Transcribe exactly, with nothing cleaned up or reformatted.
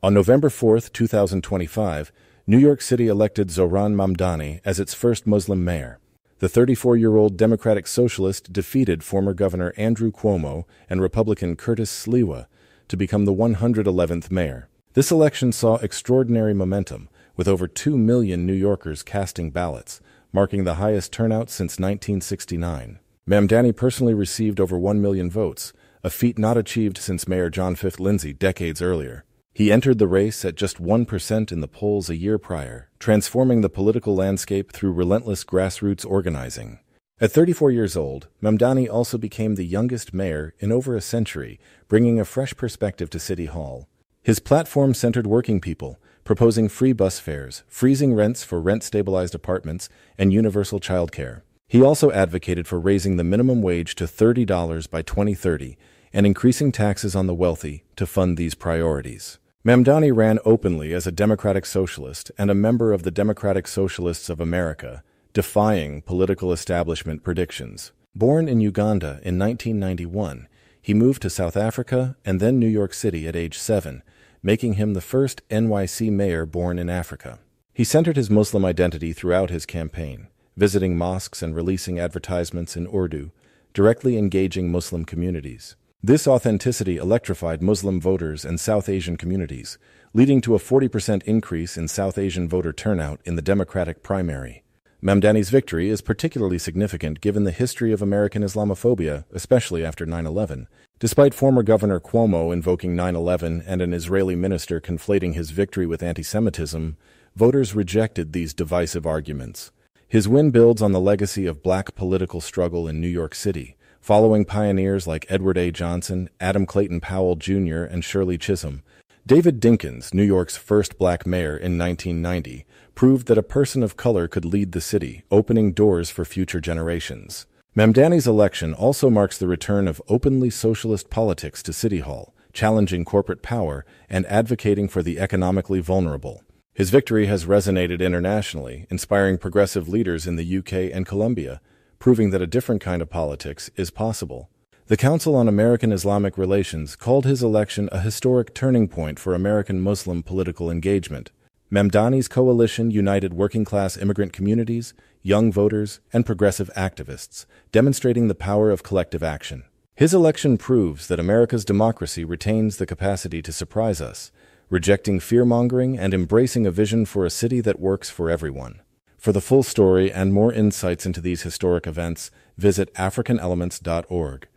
On November fourth, two thousand twenty-five, New York City elected Zohran Mamdani as its first Muslim mayor. The thirty-four-year-old Democratic Socialist defeated former Governor Andrew Cuomo and Republican Curtis Sliwa to become the one hundred eleventh mayor. This election saw extraordinary momentum, with over two million New Yorkers casting ballots, marking the highest turnout since nineteen sixty-nine. Mamdani personally received over one million votes, a feat not achieved since Mayor John Fifth Lindsay decades earlier. He entered the race at just one percent in the polls a year prior, transforming the political landscape through relentless grassroots organizing. At thirty-four years old, Mamdani also became the youngest mayor in over a century, bringing a fresh perspective to City Hall. His platform centered working people, proposing free bus fares, freezing rents for rent-stabilized apartments, and universal childcare. He also advocated for raising the minimum wage to thirty dollars by twenty thirty and increasing taxes on the wealthy to fund these priorities. Mamdani ran openly as a Democratic Socialist and a member of the Democratic Socialists of America, defying political establishment predictions. Born in Uganda in nineteen ninety-one, he moved to South Africa and then New York City at age seven, making him the first N Y C mayor born in Africa. He centered his Muslim identity throughout his campaign, visiting mosques and releasing advertisements in Urdu, directly engaging Muslim communities. This authenticity electrified Muslim voters and South Asian communities, leading to a forty percent increase in South Asian voter turnout in the Democratic primary. Mamdani's victory is particularly significant given the history of American Islamophobia, especially after nine eleven. Despite former Governor Cuomo invoking nine eleven and an Israeli minister conflating his victory with anti-Semitism, voters rejected these divisive arguments. His win builds on the legacy of black political struggle in New York City, following pioneers like Edward A. Johnson, Adam Clayton Powell Junior, and Shirley Chisholm. David Dinkins, New York's first black mayor in nineteen ninety, proved that a person of color could lead the city, opening doors for future generations. Mamdani's election also marks the return of openly socialist politics to City Hall, challenging corporate power and advocating for the economically vulnerable. His victory has resonated internationally, inspiring progressive leaders in the U K and Colombia, proving that a different kind of politics is possible. The Council on American Islamic Relations called his election a historic turning point for American Muslim political engagement. Mamdani's coalition united working-class immigrant communities, young voters, and progressive activists, demonstrating the power of collective action. His election proves that America's democracy retains the capacity to surprise us, rejecting fear-mongering and embracing a vision for a city that works for everyone. For the full story and more insights into these historic events, visit African Elements dot org.